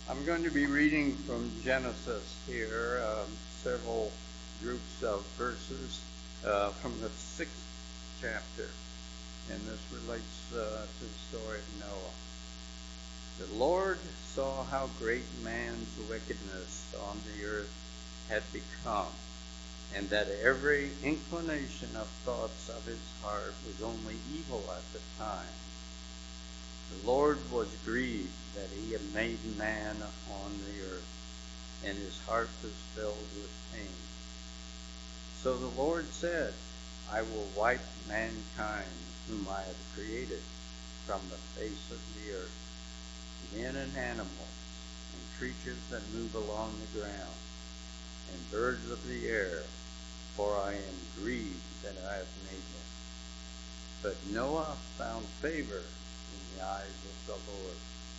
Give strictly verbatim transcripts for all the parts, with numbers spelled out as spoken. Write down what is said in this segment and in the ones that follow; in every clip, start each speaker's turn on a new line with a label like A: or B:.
A: I'm going to be reading from Genesis here, um, several groups of verses uh, from the sixth chapter, and this relates uh, to the story of Noah. The Lord saw how great man's wickedness on the earth had become, and that every inclination of thoughts of his heart was only evil at the time. The Lord was grieved that he had made man on the earth, and his heart was filled with pain. So the Lord said, I will wipe mankind whom I have created from the face of the earth, men and animals, and creatures that move along the ground, and birds of the air, for I am grieved that I have made them. But Noah found favor in the eyes of the Lord.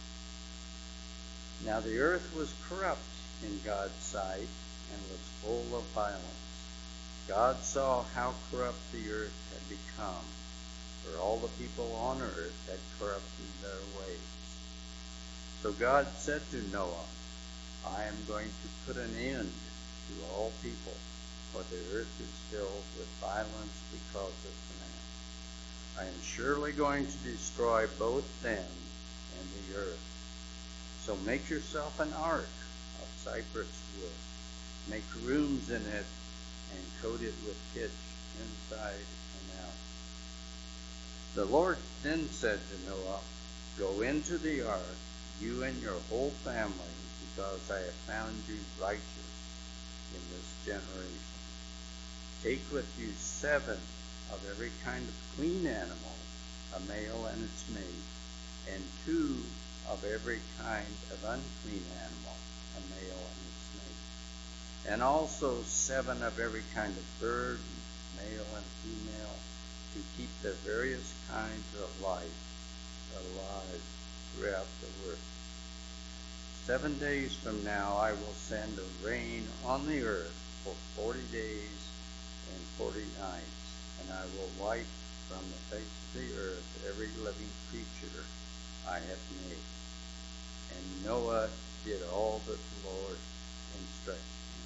A: Now the earth was corrupt in God's sight and was full of violence. God saw how corrupt the earth had become, for all the people on earth had corrupted their ways. So God said to Noah, I am going to put an end to all people, for the earth is filled with violence because of man. I am surely going to destroy both them and the earth. So make yourself an ark of cypress wood. Make rooms in it and coat it with pitch inside and out. The Lord then said to Noah, Go into the ark, you and your whole family, because I have found you righteous in this generation. Take with you seven of every kind of clean animal, a male and its mate, and two of every kind of unclean animal, a male and its mate, and also seven of every kind of bird, male and female, to keep the various kinds of life alive throughout the earth. Seven days from now I will send a rain on the earth for forty days and forty nights, and I will wipe from the face of the earth every living creature I have made. And Noah did all that the Lord instructed him.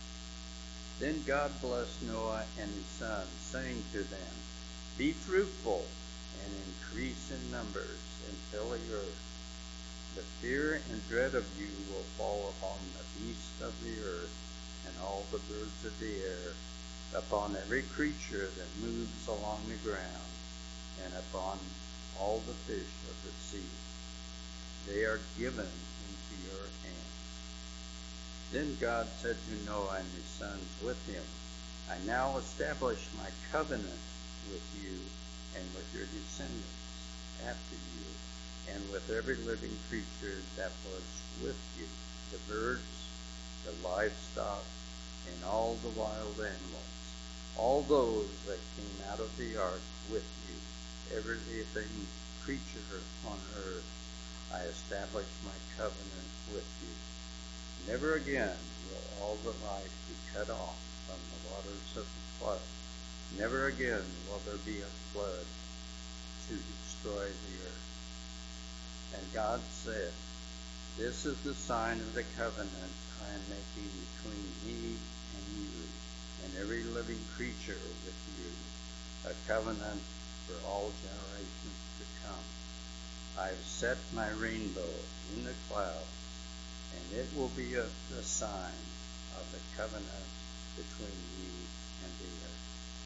A: Then God blessed Noah and his sons, saying to them, Be fruitful and increase in numbers and fill the earth. The fear and dread of you will fall upon the beasts of the earth and all the birds of the air, upon every creature that moves along the ground, and upon all the fish of the sea. They are given into your hands. Then God said to Noah and his sons with him, I now establish my covenant with you and with your descendants after you, and with every living creature that was with you, the birds, the livestock, and all the wild animals, all those that came out of the ark with you, every living creature on earth. I establish my covenant with you. Never again will all the life be cut off from the waters of the flood. Never again will there be a flood to destroy the earth. And God said, This is the sign of the covenant I am making between me and you and every living creature with you, a covenant for all generations to come. I have set my rainbow in the clouds, and it will be a, a sign of the covenant between me and the earth.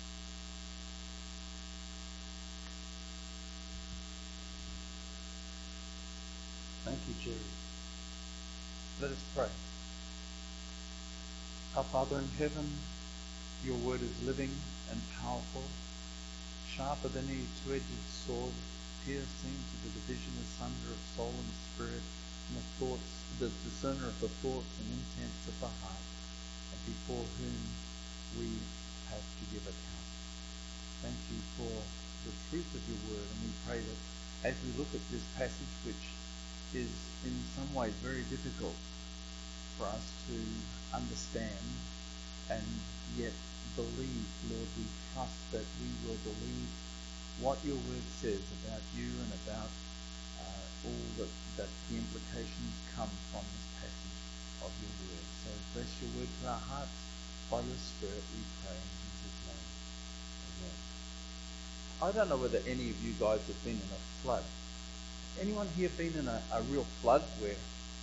B: Thank you, Jerry. Let us pray. Our Father in heaven, your word is living and powerful, sharper than any two-edged sword, piercing to the division asunder of soul and spirit, and the thoughts, the discerner of the thoughts and intents of the heart, and before whom we have to give account. Thank you for the truth of your word, and we pray that as we look at this passage, which is in some ways very difficult for us to understand and yet believe, Lord, we trust that we will believe what your word says about you and about uh, all that, that the implications come from this I don't know whether any of you guys have been in a flood. Anyone here been in a, a real flood where?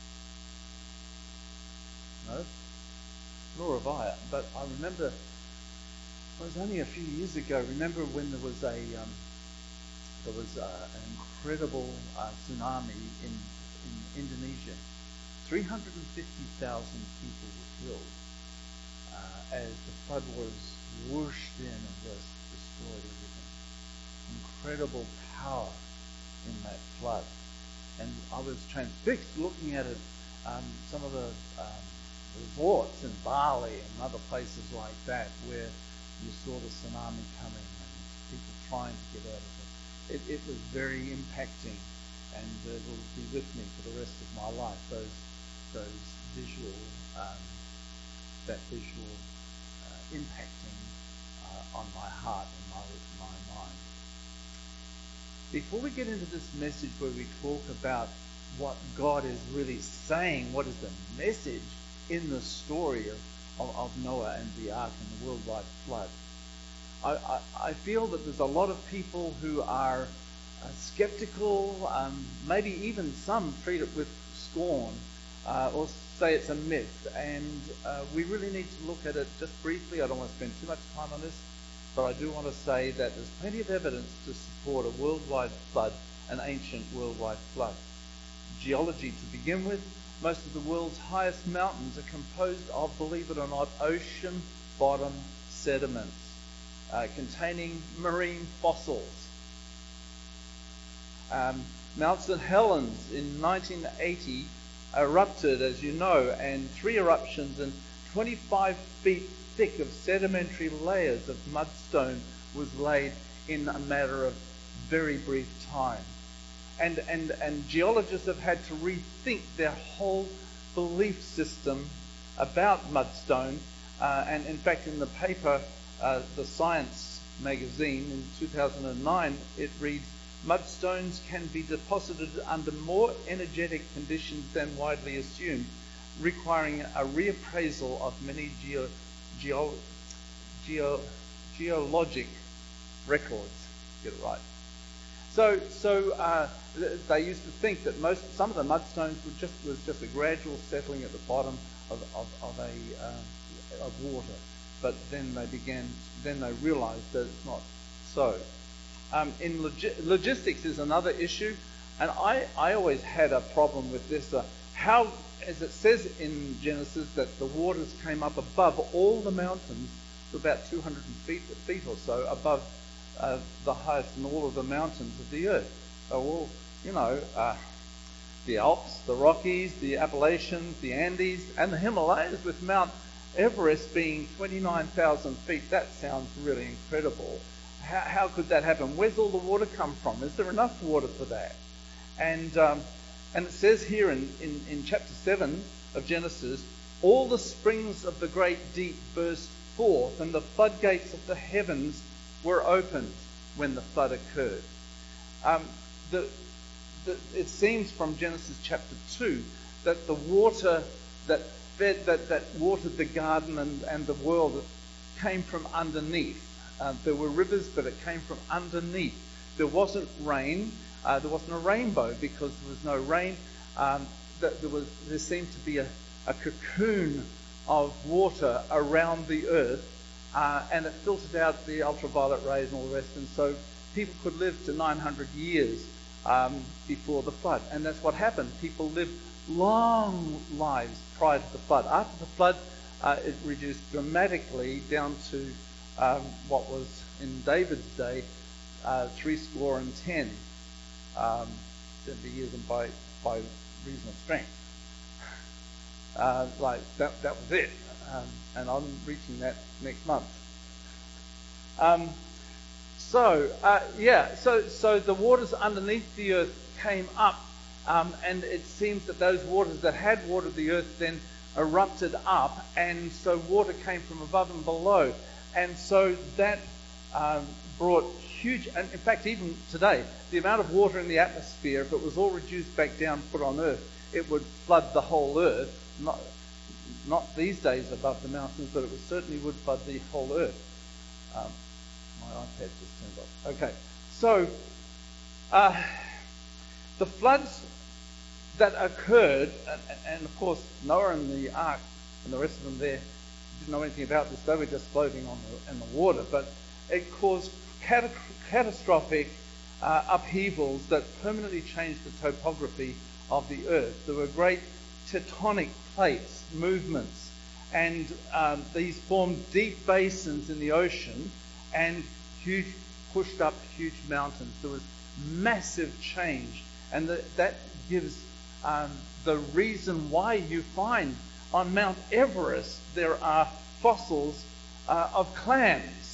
B: No? Nor have I. But I remember, it was only a few years ago, remember when there was a um, there was uh, an incredible uh, tsunami in, in Indonesia. three hundred fifty thousand people were killed uh, as the flood was whooshed in and just destroyed everything. Incredible power in that flood. And I was transfixed looking at it, um, some of the um, resorts in Bali and other places like that where you saw the tsunami coming and people trying to get out of it. It, it was very impacting, and uh, it will be with me for the rest of my life, those those visual, um, that visual uh, impacting uh, on my heart and my, my mind. Before we get into this message where we talk about what God is really saying, what is the message in the story of, of, of Noah and the ark and the worldwide flood, I, I, I feel that there's a lot of people who are uh, skeptical, um, maybe even some treat it with scorn, uh, or say it's a myth. And uh, we really need to look at it just briefly. I don't want to spend too much time on this, but I do want to say that there's plenty of evidence to support a worldwide flood, an ancient worldwide flood. Geology to begin with, most of the world's highest mountains are composed of, believe it or not, ocean bottom sediments uh, containing marine fossils. Um, Mount Saint Helens in nineteen eighty erupted, as you know, and three eruptions and twenty-five feet thick of sedimentary layers of mudstone was laid in a matter of very brief time. And, and, and geologists have had to rethink their whole belief system about mudstone. Uh, and in fact, in the paper, uh, the Science magazine in two thousand nine, it reads, "Mudstones can be deposited under more energetic conditions than widely assumed, requiring a reappraisal of many geo, geo, geo, geologic records." Get it right. So, so uh, they used to think that most, some of the mudstones were just was just a gradual settling at the bottom of, of, of a uh, of water, but then they began, then they realised that it's not so. Um, in logi- logistics is another issue, and I, I always had a problem with this. Uh, how, as it says in Genesis, that the waters came up above all the mountains to about two hundred feet, feet or so above uh, the highest in all of the mountains of the earth. So all, you know, uh, the Alps, the Rockies, the Appalachians, the Andes, and the Himalayas, with Mount Everest being twenty-nine thousand feet. That sounds really incredible. How, how could that happen? Where's all the water come from? Is there enough water for that? And um, and it says here in, in, in chapter seven of Genesis, all the springs of the great deep burst forth, and the floodgates of the heavens were opened when the flood occurred. Um, the, the, it seems from Genesis chapter two that the water that fed, that, that watered the garden and, and the world came from underneath. Uh, there were rivers, but it came from underneath. There wasn't rain. Uh, there wasn't a rainbow because there was no rain. Um, there, was, there seemed to be a, a cocoon of water around the earth, uh, and it filtered out the ultraviolet rays and all the rest. And so people could live to nine hundred years um, before the flood. And that's what happened. People lived long lives prior to the flood. After the flood, uh, it reduced dramatically down to Um, what was in David's day, uh, three score and ten, um, seventy years, and by by reason of strength, uh, like that that was it, um, and I'm reaching that next month. Um, so uh, yeah, so so the waters underneath the earth came up, um, and it seems that those waters that had watered the earth then erupted up, and so water came from above and below. And so that um, brought huge, and in fact even today, the amount of water in the atmosphere, if it was all reduced back down, put on Earth, it would flood the whole Earth. Not, not these days above the mountains, but it would certainly would flood the whole Earth. Um, my iPad just turned off. Okay, So, uh, the floods that occurred, and, and of course Noah and the ark and the rest of them there didn't know anything about this. They were just floating on the, in the water, but it caused cat- catastrophic uh, upheavals that permanently changed the topography of the earth. There were great tectonic plates, movements, and um, these formed deep basins in the ocean and huge, pushed up huge mountains. There was massive change, and the, that gives um, the reason why you find on Mount Everest there are fossils uh, of clams.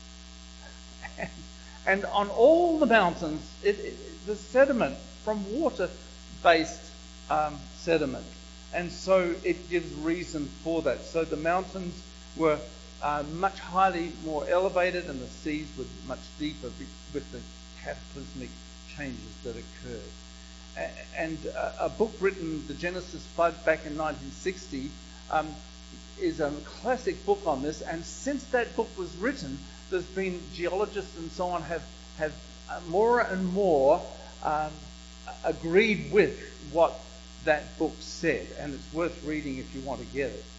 B: And, and on all the mountains, it, it, the sediment from water-based um, sediment. And so it gives reason for that. So the mountains were uh, much highly more elevated and the seas were much deeper with the cataclysmic changes that occurred. A- and uh, a book written, The Genesis Flood, back in nineteen sixty, um, is a classic book on this. And since that book was written, there's been geologists and so on have, have uh, more and more um, agreed with what that book said, and it's worth reading if you want to get it.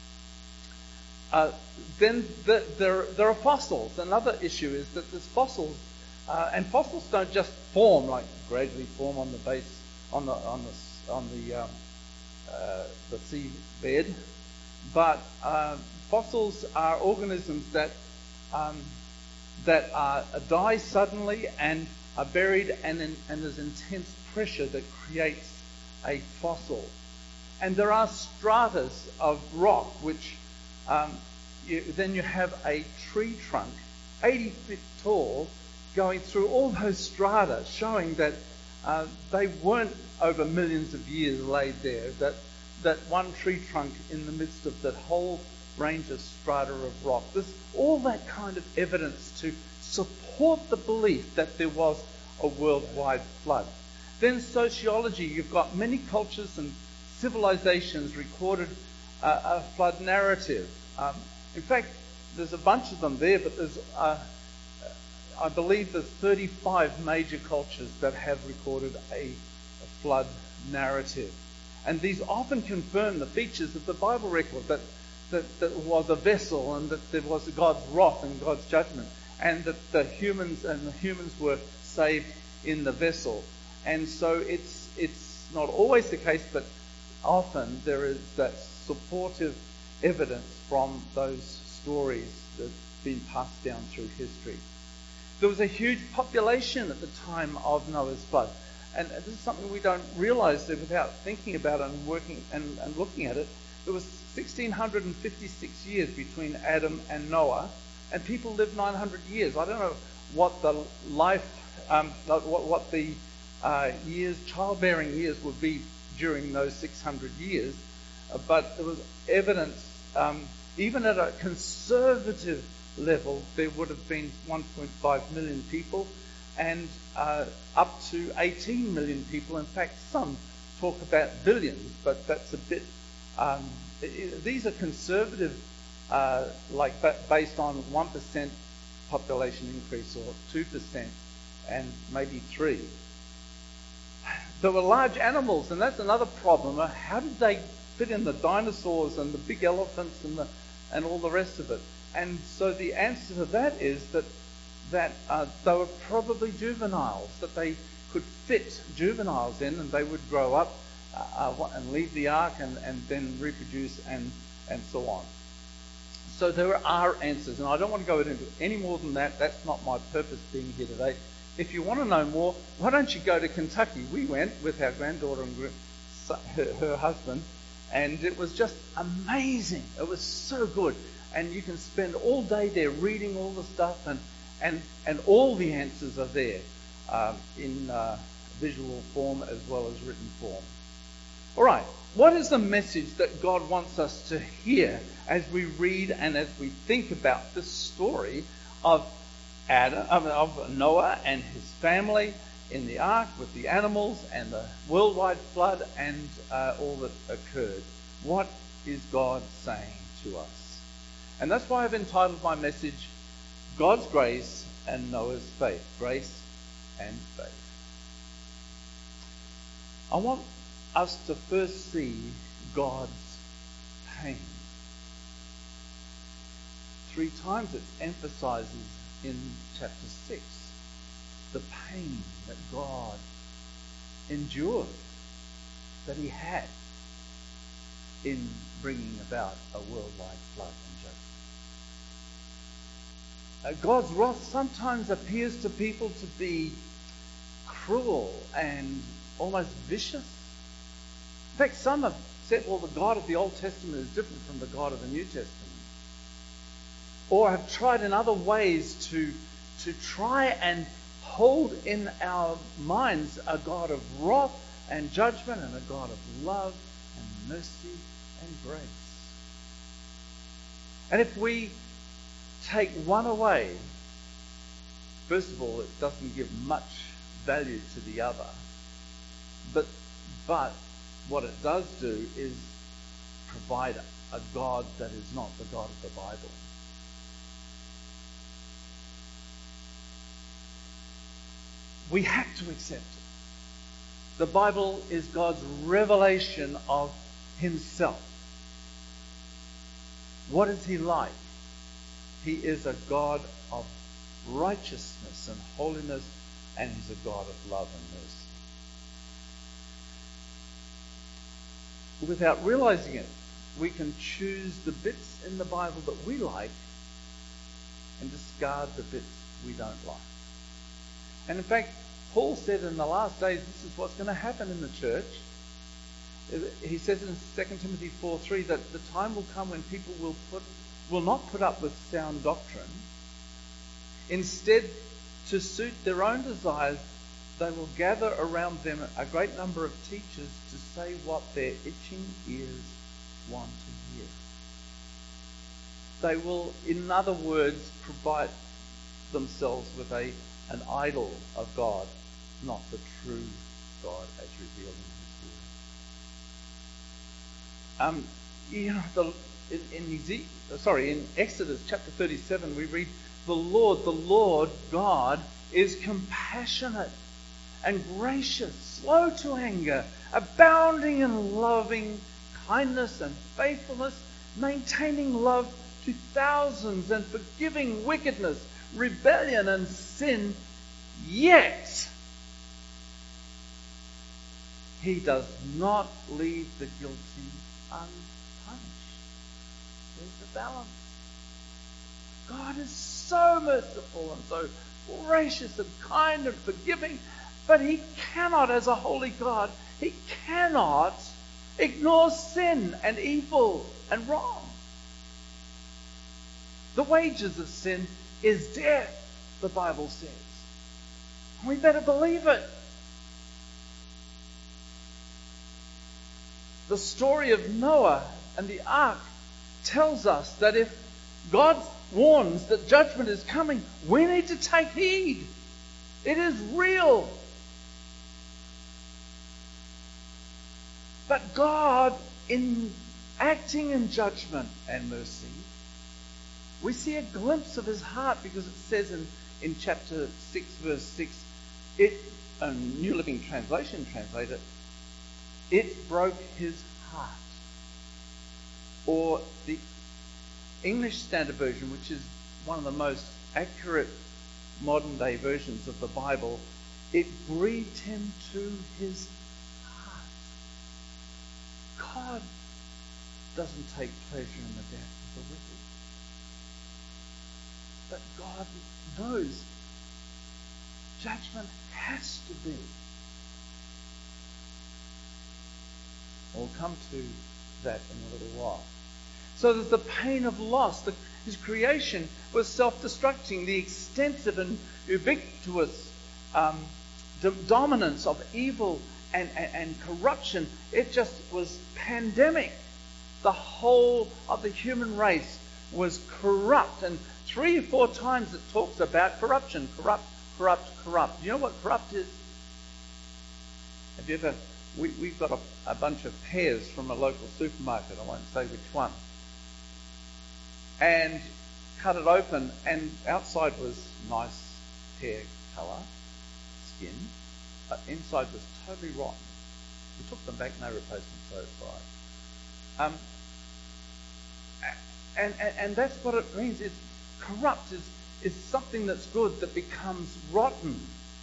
B: Uh, then the, there, there are fossils. Another issue is that there's fossils, uh, and fossils don't just form, like gradually form on the base, on the on the on the um, uh, the seabed, but uh, fossils are organisms that um, that are die suddenly and are buried, and in, and there's intense pressure that creates a fossil. And there are stratas of rock, which um, you, then you have a tree trunk, eighty feet tall, going through all those strata, showing that uh, they weren't over millions of years laid there, that, that one tree trunk in the midst of that whole range of strata of rock. There's all that kind of evidence to support the belief that there was a worldwide flood. Then sociology, you've got many cultures and civilizations recorded uh, a flood narrative. Um, in fact, there's a bunch of them there, but there's, uh, I believe there's thirty-five major cultures that have recorded a, a flood narrative. And these often confirm the features of the Bible record, that, that, that was a vessel and that there was God's wrath and God's judgment, and that the humans and the humans were saved in the vessel. And so it's it's not always the case, but often there is that supportive evidence from those stories that's been passed down through history. There was a huge population at the time of Noah's flood. And this is something we don't realize without thinking about it and working and, and looking at it. There was one thousand six hundred fifty-six years between Adam and Noah, and people lived nine hundred years. I don't know what the life, um, what, what the Uh, years, childbearing years would be during those six hundred years, uh, but there was evidence, um, even at a conservative level, there would have been one point five million people, and uh, up to eighteen million people. In fact, some talk about billions, but that's a bit, um, it, these are conservative, uh, like based on one percent population increase or two percent, and maybe three. There were large animals, and that's another problem. How did they fit in the dinosaurs and the big elephants and the and all the rest of it? And so the answer to that is that that uh, they were probably juveniles, that they could fit juveniles in, and they would grow up uh, uh, and leave the ark and, and then reproduce and and so on. So there are answers, and I don't want to go into any more than that. That's not my purpose being here today. If you want to know more, why don't you go to Kentucky? We went with our granddaughter and her, her husband, and it was just amazing. It was so good. And you can spend all day there reading all the stuff, and and, and all the answers are there um, in uh, visual form as well as written form. All right, what is the message that God wants us to hear as we read and as we think about this story of Adam, of Noah and his family in the ark with the animals and the worldwide flood and uh, all that occurred? What is God saying to us? And that's why I've entitled my message, God's Grace and Noah's Faith. Grace and faith. I want us to first see God's pain. Three times it emphasizes in chapter six the pain that God endured, that he had in bringing about a worldwide flood and judgment. Uh, God's wrath sometimes appears to people to be cruel and almost vicious. In fact, some have said, well, the God of the Old Testament is different from the God of the New Testament. Or have tried in other ways to, to try and hold in our minds a God of wrath and judgment and a God of love and mercy and grace. And if we take one away, first of all, it doesn't give much value to the other. But, but what it does do is provide a God that is not the God of the Bible. We have to accept it. The Bible is God's revelation of himself. What is he like? He is a God of righteousness and holiness, and he's a God of love and mercy. Without realizing it, we can choose the bits in the Bible that we like and discard the bits we don't like. And in fact, Paul said in the last days, this is what's going to happen in the church. He says in Second Timothy four three that the time will come when people will put will not put up with sound doctrine. Instead, to suit their own desires, they will gather around them a great number of teachers to say what their itching ears want to hear. They will, in other words, provide themselves with a an idol of God, not the true God as revealed in His Word. Um, you know, the, in, in Ezekiel, sorry, in Exodus chapter thirty-seven, we read, "The Lord, the Lord God, is compassionate and gracious, slow to anger, abounding in loving kindness and faithfulness, maintaining love to thousands, and forgiving wickedness, rebellion and sin, yet he does not leave the guilty unpunished." There's the balance. God is so merciful and so gracious and kind and forgiving, but he cannot, as a holy God, he cannot ignore sin and evil and wrong. The wages of sin is death, the Bible says. We better believe it. The story of Noah and the ark tells us that if God warns that judgment is coming, we need to take heed. It is real. But God, in acting in judgment and mercy, we see a glimpse of his heart, because it says in, in chapter six, verse six, it, a New Living Translation translated, it broke his heart. Or the English Standard Version, which is one of the most accurate modern day versions of the Bible, it grieved him to his heart. God doesn't take pleasure in the death of the wicked. But God knows judgment has to be. We'll come to that in a little while. So there's the pain of loss. The, his creation was self-destructing. The extensive and ubiquitous um, d- dominance of evil and, and, and corruption, it just was pandemic. The whole of the human race was corrupt, and three or four times it talks about corruption. Corrupt, corrupt, corrupt. Do you know what corrupt is? Have you ever... We, we've got a, a bunch of pears from a local supermarket. I won't say which one. And cut it open, and outside was nice pear colour. skin, but inside was totally rotten. We took them back and they replaced them, so it's all right. Um, and, and, and that's what it means. It's corrupt is, is something that's good that becomes rotten.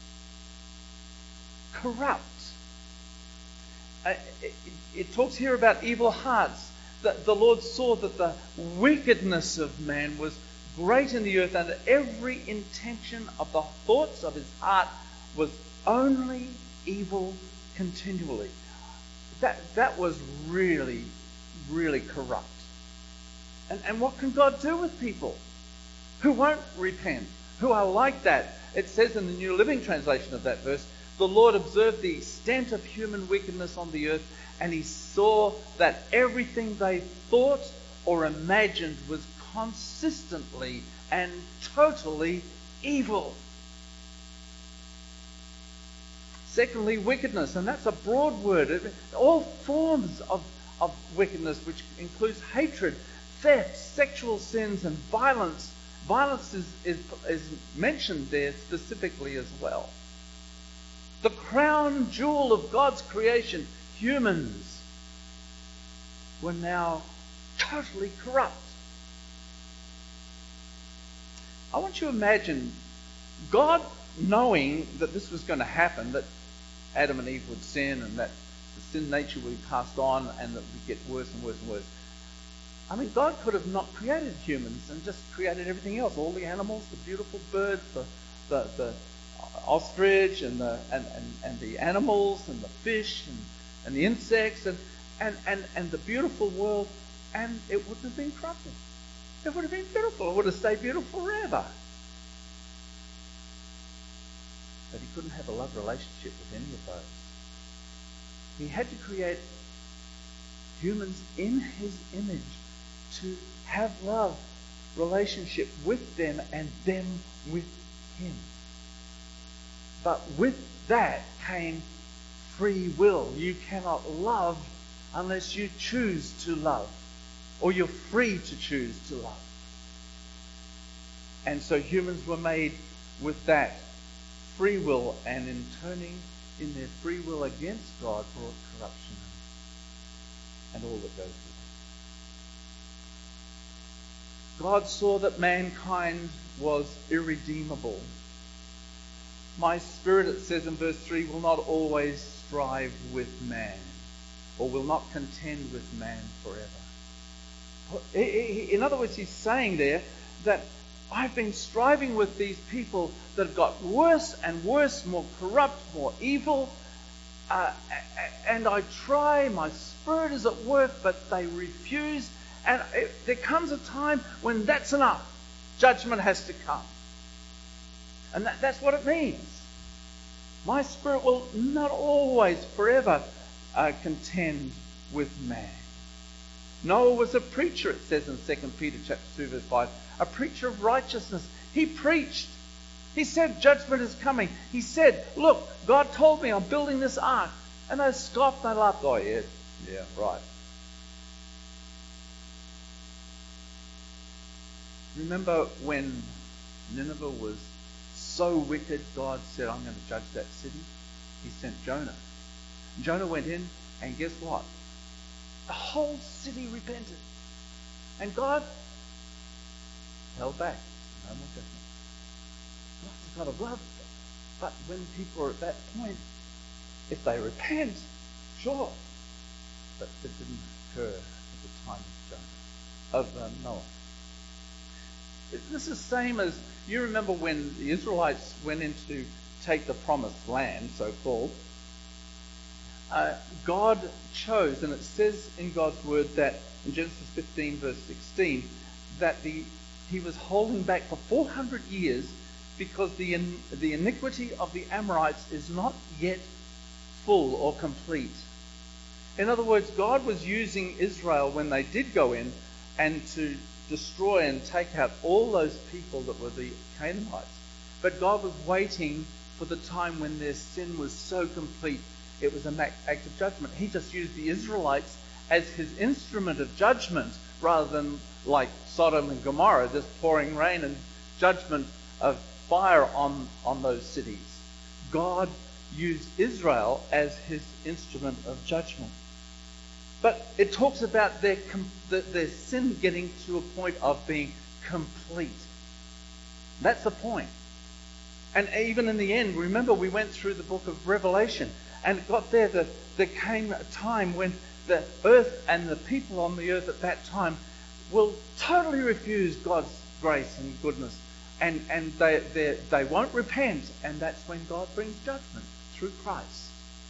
B: Corrupt. Uh, it, it talks here about evil hearts. The, the Lord saw that the wickedness of man was great in the earth, and that every intention of the thoughts of his heart was only evil continually. That that was really, really corrupt. And, and what can God do with people who won't repent, who are like that? It says in the New Living Translation of that verse, the Lord observed the extent of human wickedness on the earth, and he saw that everything they thought or imagined was consistently and totally evil. Secondly, wickedness, and that's a broad word. All forms of, of wickedness, which includes hatred, theft, sexual sins, and violence. Violence is, is, is mentioned there specifically as well. The crown jewel of God's creation, humans, were now totally corrupt. I want you to imagine God knowing that this was going to happen, that Adam and Eve would sin and that the sin nature would be passed on and that would get worse and worse and worse. I mean, God could have not created humans and just created everything else, all the animals, the beautiful birds, the the, the ostrich and the and, and, and the animals and the fish and, and the insects and, and, and, and the beautiful world, and it wouldn't have been corrupted. It would have been beautiful. It would have stayed beautiful forever. But he couldn't have a love relationship with any of those. He had to create humans in his image to have love relationship with them and them with him. But with that came free will. You cannot love unless you choose to love, or you're free to choose to love. And so humans were made with that free will, and in turning in their free will against God brought corruption and all that goes with it. God saw that mankind was irredeemable. My spirit, it says in verse three, will not always strive with man, or will not contend with man forever. In other words, he's saying there that I've been striving with these people that have got worse and worse, more corrupt, more evil, uh, and I try, my spirit is at work, but they refuse, and it, there comes a time when that's enough. Judgment has to come. And that, that's what it means. My spirit will not always forever uh, contend with man. Noah was a preacher, it says in Second Peter chapter two, verse five. A preacher of righteousness. He preached. He said judgment is coming. He said, look, God told me I'm building this ark. And they scoffed and they laughed. Oh, yeah, yeah, right. Remember when Nineveh was so wicked, God said, I'm going to judge that city? He sent Jonah. Jonah went in, and guess what? The whole city repented. And God held back. No more judgment. God's a God of love. But when people are at that point, if they repent, sure. But it didn't occur at the time of Jonah, of uh, Noah. This is the same as, you remember when the Israelites went in to take the promised land, so-called, uh, God chose, and it says in God's word that, in Genesis fifteen, verse sixteen, that the he was holding back for four hundred years because the, in, the iniquity of the Amorites is not yet full or complete. In other words, God was using Israel when they did go in and to destroy and take out all those people that were the Canaanites. But God was waiting for the time when their sin was so complete, it was an act of judgment. He just used the Israelites as his instrument of judgment rather than like Sodom and Gomorrah, just pouring rain and judgment of fire on, on those cities. God used Israel as his instrument of judgment. But it talks about their, their sin getting to a point of being complete. That's the point. And even in the end, remember we went through the book of Revelation, and it got there that there came a time when the earth and the people on the earth at that time will totally refuse God's grace and goodness. And, and they, they, they won't repent, and that's when God brings judgment through Christ.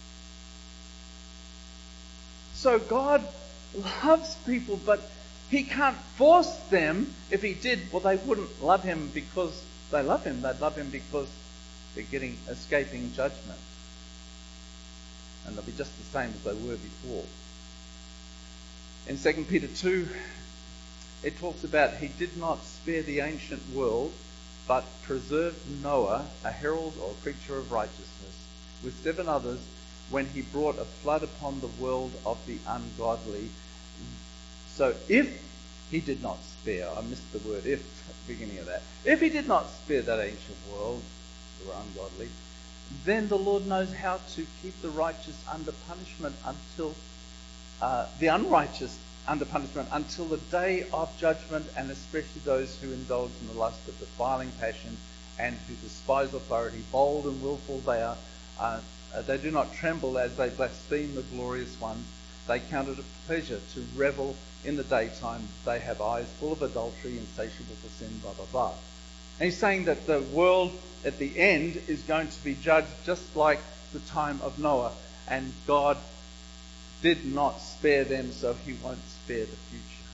B: So God loves people, but he can't force them. If he did, well, they wouldn't love him because they love him. They'd love him because they're getting escaping judgment. And they'll be just the same as they were before. In Second Peter two, it talks about he did not spare the ancient world, but preserved Noah, a herald or preacher of righteousness, with seven others, when he brought a flood upon the world of the ungodly. So if he did not spare, I missed the word if at the beginning of that, if he did not spare that ancient world, who were ungodly, then the Lord knows how to keep the righteous under punishment until, uh, the unrighteous under punishment until the day of judgment, and especially those who indulge in the lust of defiling passion and who despise authority. Bold and willful they are. Uh, they do not tremble as they blaspheme the glorious one. They count it a pleasure to revel in the daytime. They have eyes full of adultery, insatiable for sin, blah, blah, blah. And he's saying that the world at the end is going to be judged just like the time of Noah. And God did not spare them, so he won't spare the future.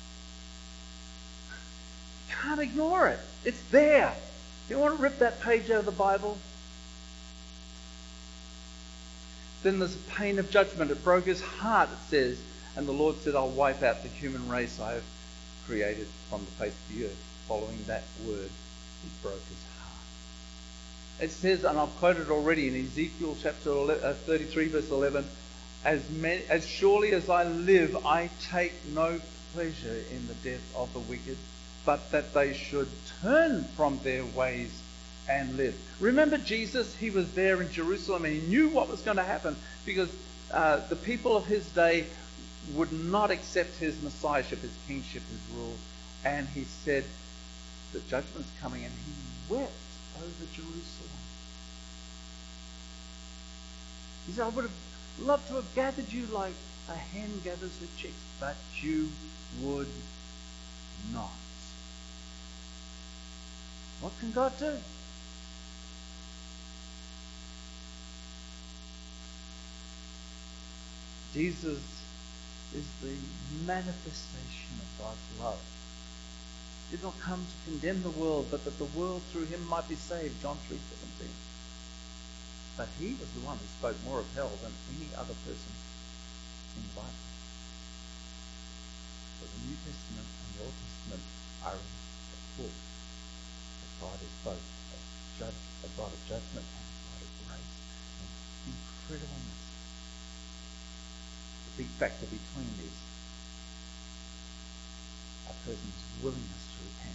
B: You can't ignore it. It's there. You want to rip that page out of the Bible? Then there's a pain of judgment. It broke his heart, it says. And the Lord said, I'll wipe out the human race I have created from the face of the earth. Following that word, he broke his heart. It says, and I've quoted already in Ezekiel chapter thirty-three, verse eleven, As, many, as surely as I live, I take no pleasure in the death of the wicked, but that they should turn from their ways and live. Remember Jesus, he was there in Jerusalem and he knew what was going to happen, because uh, the people of his day would not accept his messiahship, his kingship, his rule. And he said, the judgment's coming, and he wept over Jerusalem. He said, I would have loved to have gathered you like a hen gathers her chicks, but you would not. What can God do? Jesus is the manifestation of God's love. He did not come to condemn the world, but that the world through him might be saved. John three seventeen. But he was the one who spoke more of hell than any other person in the Bible. So the New Testament and the Old Testament are in the full. That God is both a, judge, a God of judgment and a God of grace. And incredible mercy. The big factor between these, a person's willingness to repent.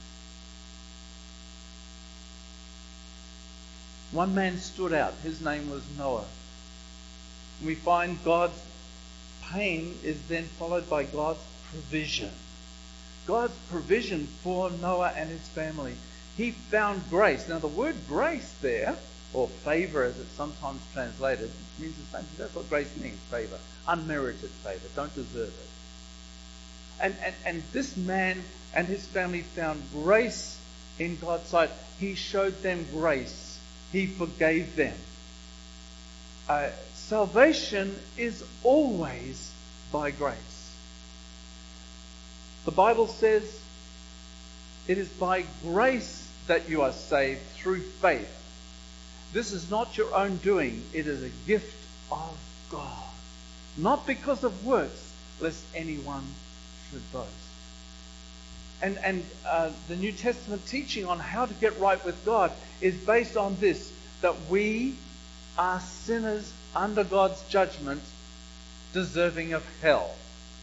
B: One man stood out. His name was Noah. We find God's pain is then followed by God's provision. God's provision for Noah and his family. He found grace. Now the word grace there, or favour as it's sometimes translated, means the same thing. That's what grace means, favour. Unmerited favour. Don't deserve it. And, and, and this man and his family found grace in God's sight. He showed them grace. He forgave them. Uh, salvation is always by grace. The Bible says it is by grace that you are saved through faith. This is not your own doing. It is a gift of God. Not because of works, lest anyone should boast. And, and uh, the New Testament teaching on how to get right with God is based on this, that we are sinners under God's judgment, deserving of hell.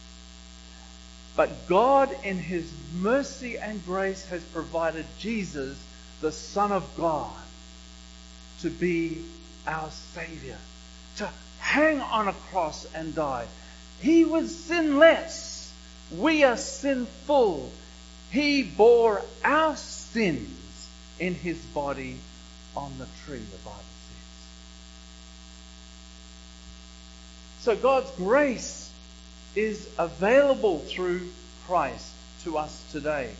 B: But God, in his mercy and grace, has provided Jesus, the Son of God, to be our Savior, to hang on a cross and die. He was sinless. We are sinful. He bore our sins in his body on the tree, the Bible says. So God's grace is available through Christ to us today.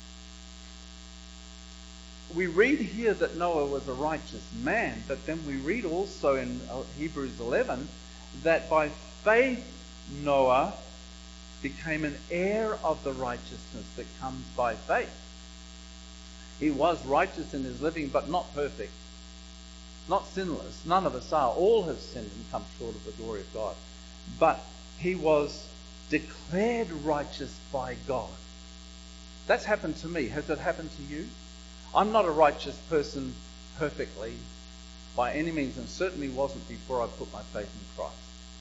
B: We read here that Noah was a righteous man, but then we read also in Hebrews eleven that by faith Noah became an heir of the righteousness that comes by faith. He was righteous in his living, but not perfect, not sinless. None of us are. All have sinned and come short of the glory of God. But he was declared righteous by God. That's happened to me. Has it happened to you? I'm not a righteous person perfectly by any means, and certainly wasn't before I put my faith in Christ.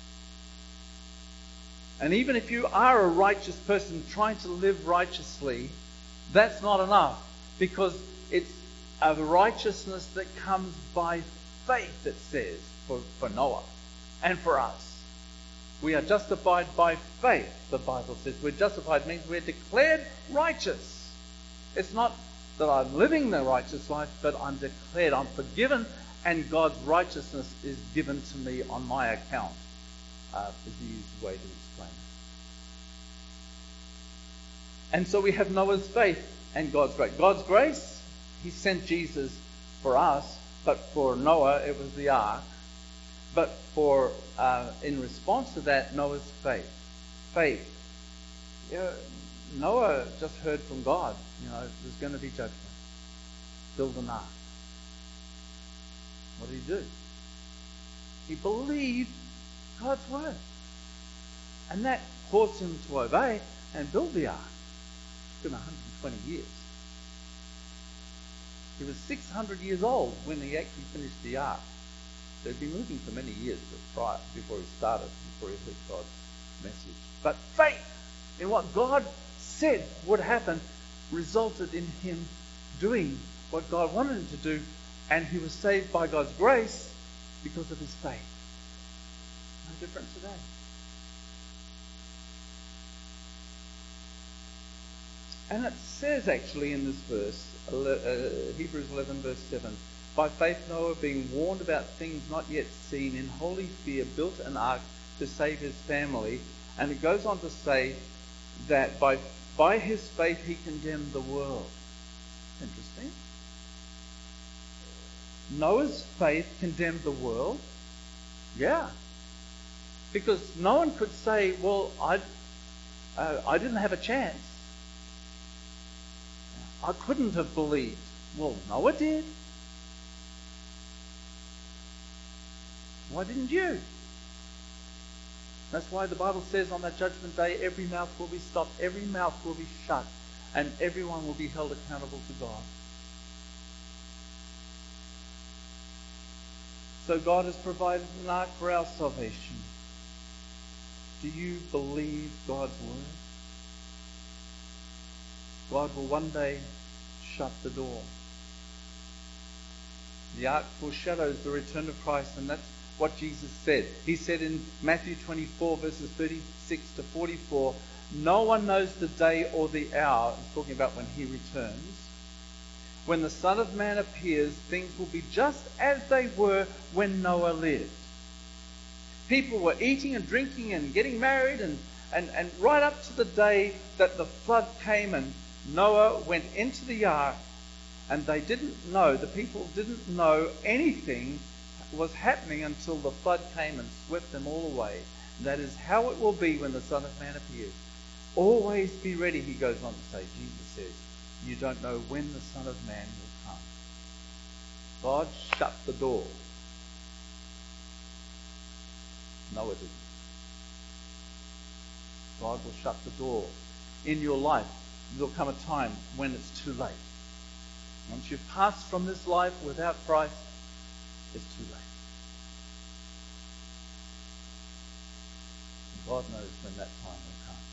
B: And even if you are a righteous person trying to live righteously, that's not enough, because it's a righteousness that comes by faith, it says, for, for Noah and for us. We are justified by faith, the Bible says. We're justified means we're declared righteous. It's not that I'm living the righteous life, but I'm declared, I'm forgiven, and God's righteousness is given to me on my account, uh, is the easy way to explain it. And so we have Noah's faith and God's grace. God's grace, he sent Jesus for us, but for Noah it was the ark. But for uh, in response to that, Noah's faith. Faith. You know, Noah just heard from God, you know, there's going to be judgment. Build an ark. What did he do? He believed God's word. And that caused him to obey and build the ark. It took him one hundred twenty years. He was six hundred years old when he actually finished the ark. They'd been moving for many years prior, before he started, before he heard God's message. But faith in what God said would happen resulted in him doing what God wanted him to do, and he was saved by God's grace because of his faith. No different today. And it says actually in this verse, uh, Hebrews eleven verse seven, by faith Noah, being warned about things not yet seen, in holy fear built an ark to save his family. And it goes on to say that by by his faith he condemned the world. Interesting. Noah's faith condemned the world? Yeah. Because no one could say, well, I, uh, I didn't have a chance. I couldn't have believed. Well, Noah did. Why didn't you? That's why the Bible says on that judgment day, every mouth will be stopped, every mouth will be shut, and everyone will be held accountable to God. So God has provided an ark for our salvation. Do you believe God's word? God will one day shut the door. The ark foreshadows the return of Christ, and that's what Jesus said. He said in Matthew twenty-four, verses thirty-six to forty-four, no one knows the day or the hour, he's talking about when he returns. When the Son of Man appears, things will be just as they were when Noah lived. People were eating and drinking and getting married, and, and, and right up to the day that the flood came and Noah went into the ark, and they didn't know, the people didn't know anything was happening until the flood came and swept them all away. That is how it will be when the Son of Man appears. Always be ready, he goes on to say. Jesus says, you don't know when the Son of Man will come. God shut the door. Noah didn't. God will shut the door. In your life, there'll come a time when it's too late. Once you've passed from this life without Christ, it's too late. And God knows when that time will come.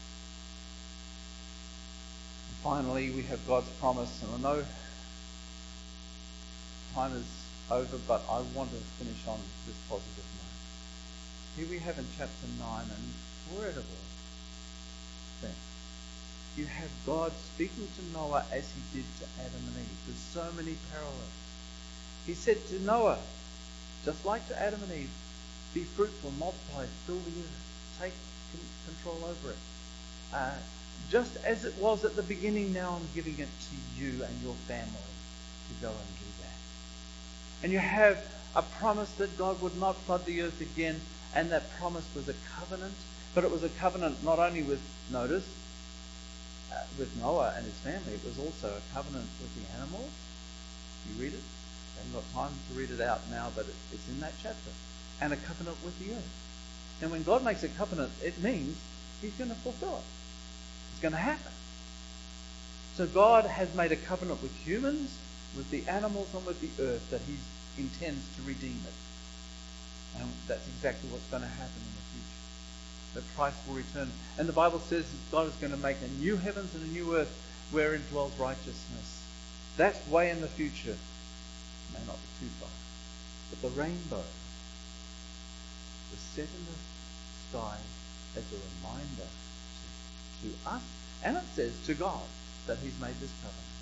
B: And finally, we have God's promise, and I know time is over, but I want to finish on this positive note. Here we have in chapter nine an incredible thing. You have God speaking to Noah as he did to Adam and Eve. There's so many parallels. He said to Noah, just like to Adam and Eve, be fruitful, multiply, fill the earth, take control over it. Uh, just as it was at the beginning, now I'm giving it to you and your family to go and do that. And you have a promise that God would not flood the earth again, and that promise was a covenant, but it was a covenant not only with, notice, uh, with Noah and his family, it was also a covenant with the animals. You read it. I haven't got time to read it out now, but it, it's in that chapter. And a covenant with the earth. And when God makes a covenant, it means he's going to fulfill it. It's going to happen. So God has made a covenant with humans, with the animals, and with the earth, that he intends to redeem it. And that's exactly what's going to happen in the future. That Christ will return. And the Bible says that God is going to make a new heavens and a new earth wherein dwells righteousness. That's way in the future. It may not be too far. But the rainbow was set in the sky as a reminder to, to us, and it says to God, that he's made this covenant.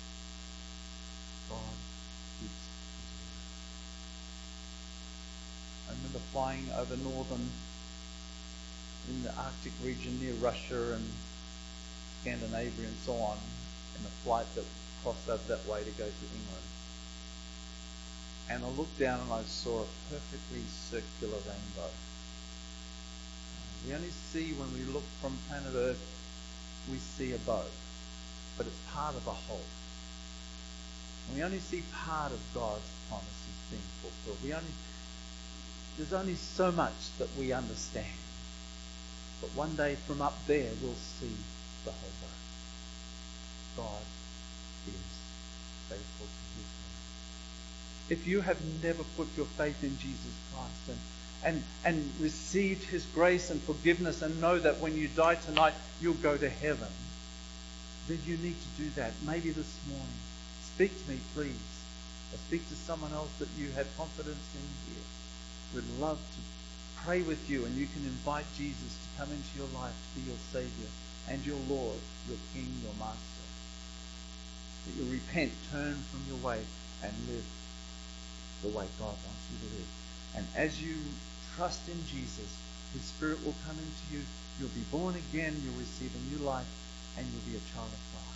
B: God keeps his word. I remember flying over northern, in the Arctic region near Russia and Scandinavia and so on, in a flight that crossed over that way to go to England. And I looked down and I saw a perfectly circular rainbow. We only see, when we look from planet Earth, we see a bow, but it's part of a whole. And we only see part of God's promises being fulfilled. We only, there's only so much that we understand. But one day from up there, we'll see the whole bow. God is faithful to his word. If you have never put your faith in Jesus Christ and And, and received his grace and forgiveness, and know that when you die tonight you'll go to heaven, then you need to do that. Maybe this morning. Speak to me, please. Or speak to someone else that you have confidence in here. We'd love to pray with you, and you can invite Jesus to come into your life to be your Savior and your Lord, your King, your Master. That you repent, turn from your way, and live the way God wants you to live. And as you trust in Jesus, his Spirit will come into you. You'll be born again. You'll receive a new life, and you'll be a child of God.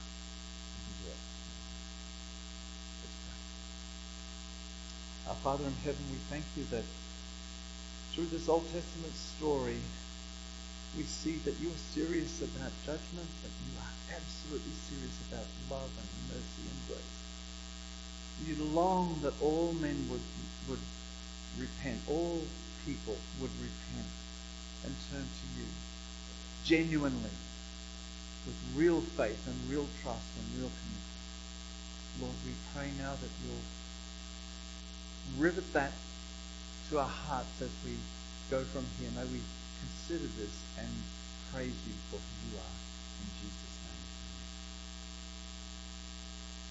B: Let's pray. Our Father in heaven, we thank you that through this Old Testament story, we see that you are serious about judgment, but you are absolutely serious about love and mercy and grace. You long that all men would would repent, all people would repent and turn to you genuinely, with real faith and real trust and real commitment. Lord, we pray now that you'll rivet that to our hearts as we go from here. May we consider this and praise you for who you are. In Jesus' name.